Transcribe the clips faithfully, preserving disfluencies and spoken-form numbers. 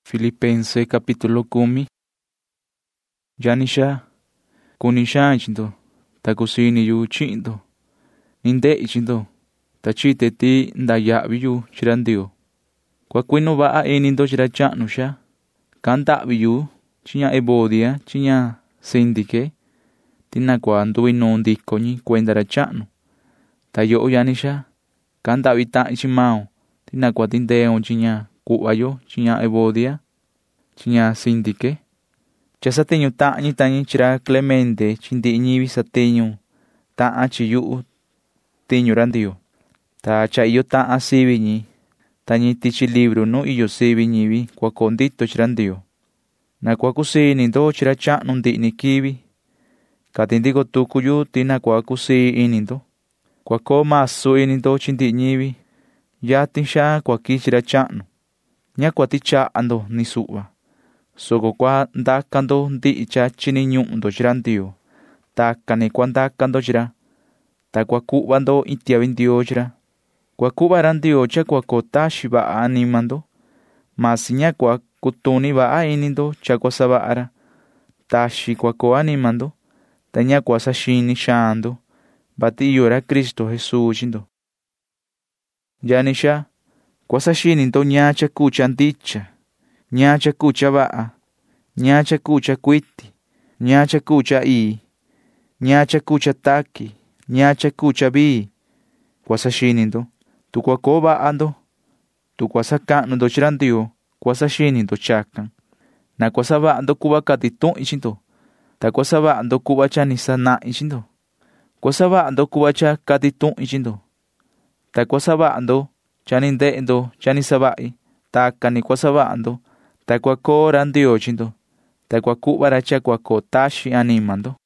Filipenses capítulo kumi. Yani xa, kuni xaan chindo, ta kusini yu chindo. Ninde'i chindo, ta chite ti ndaya'vi yu chira Ndioo. Kuakuinu va'a inindo chira cha'nu xa. Kanda'vi yu chi ña Evodia chi ña Síntique, ti nakua nduvinuu ndiko ñi kuenda ra cha'nu. Ta yo'o yani xa, kanda'vi ta'i chi mao ti nakua tindeo chi ña ku'va yo chi ña Evodia chi ña Síntique. Cha sateñu ta'an ñi tañi chira Clemente chi ndi'i ñivi sateñu ta'an chi yu'u tiñu ra Ndioo. Ta cha iyo ta'an sivi ñi tañi tichi libru nu iyo sivi ñivi kua koo ndito chira Ndioo. Na kua kusii inindo chira cha'nu ndi'i ni kivi. Kati ndiko tuku yu ti na kua kusii inindo. Kua koo masu inindo chi ndi'i ñivi. Yatin xa kua ki chira cha'nu. Ña kua ticha'ando ni su'va. Soko kua ndakando ndi'i cha chini ñu'undo chira Ndioo. Takani kua ndakando chira. Ta kua ku'vando in tiavi Ndioo chira. Kua ku'va ra Ndioo cha kua koo taxi va'a animando. Masi ña kua kutuni va'a inindo cha kua sava'a ra. Taxi kua koo animando. Ta ña kua saxini xaando. Vati iyo ra Cristo Jesús chindo. Yani xa, kua saxinindo ña cha kuu cha ndicha, ña cha kuu cha va'a, ña cha kuu cha kuiti, ña cha kuu cha ii, ña cha kuu cha taki, ña cha kuu cha vii. Kua saxinindo. Tu kua koo va'ando, tu kua saka'nundo chira Ndioo, kua saxinindo chakan. Na kua sava'ando kuva kati tu'in chindo. Ta kua sava'ando kuva cha ni sana'i chindo. Kua sava'ando kuva cha kati tu'in chindo. Ta kua sava'ando cha ni nde'endo cha ni sava'i. Takani kua sava'ando. Ta kua koo ra Ndioo chindo. Ta kua ku'va ra cha kua koo taxi animando.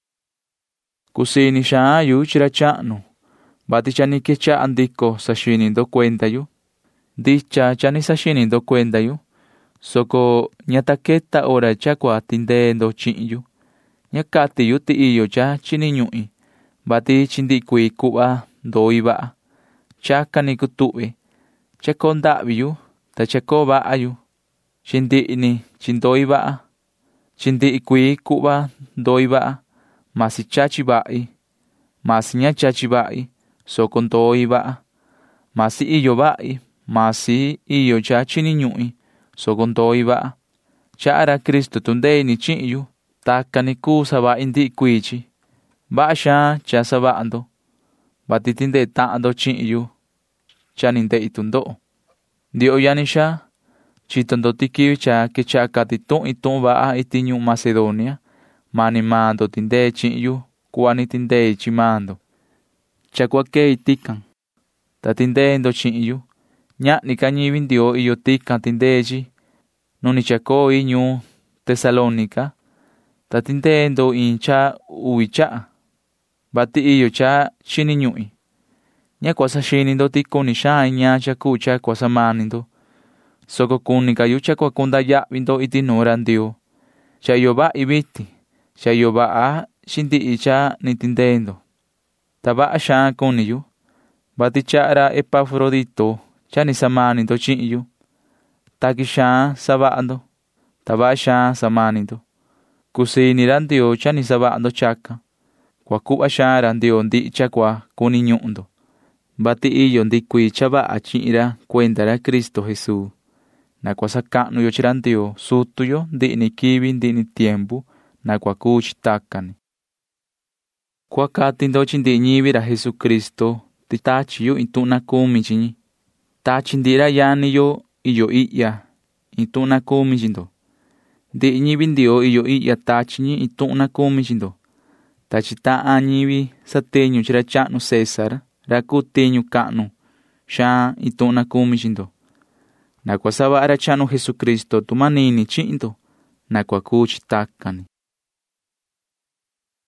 Kusini xaan yu chira cha'nu. Vati cha ni kecha'a ndiko saxinindo kuenda yu. Ndicha cha ni saxinindo kuenda yu. Soko ña taketa ora cha kua tindeendo chi'in yu. Ña kati yu ti iyo cha chini ñu'i. Vati chi ndi'i kuii ku'va ndoi va'a. Chakani kutu'vi. Cha koo nda'vi yu. Ta cha koo va'a yu. Chi ndi'i ni chi ndoi va'a. Chi ndi'i kuii ku'va ndoi va'a. Masi chachi va'i. Masi ña chachi va'i. Soko ndoi va'a. Masi iyo va'i. Masi iyo cha chini ñu'i. Soko ndoi va'a. Cha'a ra Cristo tundei ni chi'in yu. Takani kuu sava'i ndi'i kuii chi. Va'a xaan cha sava'ando. Vati tindee ta'ando chi'in yu. Cha ni nde'i tundo'o. Ndio'o yani xa. Chitondo ti kivi cha kecha'a kati tu'in tu'un va'a iti ñu'u Macedonia. Mani maando tindee chi'in yu. Kua ni tindei chi maando. Cha kua kei tikan. Ta tindeendo chi'in yu. Ña'ni ka ñivi Ndioo iyo tikan tindee chi. Nuni cha koi ñuu Tesalónica. Ta tindeendo in cha uvi cha'a. Vati iyo cha chini ñu'i. Ña kua saxinindo ti kuni xaan ña cha kuu cha kua samanindo. Soko kuni ka yu cha kua kunda ya'vindo iti nuu ra Ndioo. Cha iyo va'i viti. Cha iyo va'a xindi'i cha ni tindeendo. Ta va'a xaan kuni yu. Vati cha'a ra Epafrodito cha ni samanindo chi'in yu. Taki xaan sava'ando. Ta va'a xaan samanindo. Kusini ra Ndioo cha ni sava'ando chakan. Kua ku'va xaan ra Ndioo ndi'i cha kua kuni ñu'undo. Vati iyo ndi kuii cha va'a chi'in ra kuenda ra Cristo Jesús. Na kua saka'nu yo chira Ndioo sutu yo ndi'i ni kivi ndi'i ni tiempu na kua kuu chi takani. Kua katindo chi ndi'i ñivi ra Jesucristo ti tachi yu in tu'un na kumi chi ñi. Tachi ndi'i ra yani yo iyo i'ya in tu'un na kumi chindo. Ndi'i ñivi Ndioo iyo i'ya tachi ñi in tu'un na kumi chindo. Tachi ta'an ñivi sateñu chira cha'nu César ra kuu tiñu ka'nu xaan in tu'un na kumi chindo. Na kua sava'a ra cha'nu Jesucristo tumanini chi'in ndo. Na kua kuu chi takani.